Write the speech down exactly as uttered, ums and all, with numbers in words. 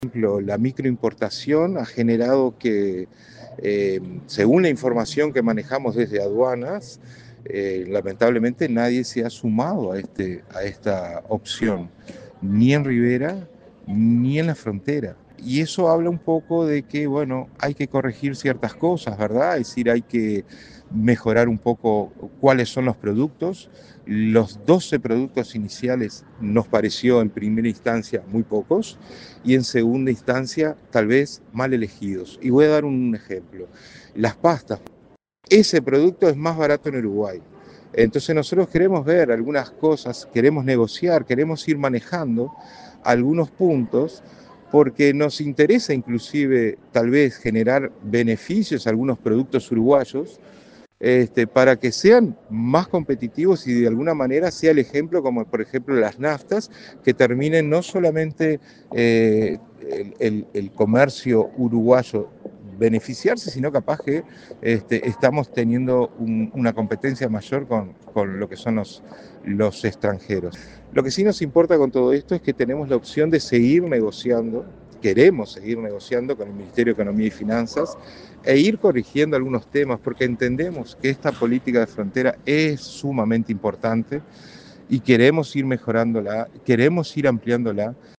ejemplo, la microimportación ha generado que, eh, según la información que manejamos desde aduanas, eh, lamentablemente nadie se ha sumado a, este, a esta opción, ni en Rivera ni en la frontera. Y eso habla un poco de que, bueno, hay que corregir ciertas cosas, ¿verdad? Es decir, hay que mejorar un poco cuáles son los productos. Los doce productos iniciales nos pareció en primera instancia muy pocos y en segunda instancia tal vez mal elegidos. Y voy a dar un ejemplo. Las pastas. Ese producto es más barato en Uruguay. Entonces nosotros queremos ver algunas cosas, queremos negociar, queremos ir manejando algunos puntos porque nos interesa inclusive tal vez generar beneficios a algunos productos uruguayos este, para que sean más competitivos y de alguna manera sea el ejemplo, como por ejemplo las naftas, que terminen no solamente eh, el, el, el comercio uruguayo beneficiarse, sino capaz que este, estamos teniendo un, una competencia mayor con, con lo que son los, los extranjeros. Lo que sí nos importa con todo esto es que tenemos la opción de seguir negociando, queremos seguir negociando con el Ministerio de Economía y Finanzas e ir corrigiendo algunos temas, porque entendemos que esta política de frontera es sumamente importante y queremos ir mejorándola, queremos ir ampliándola.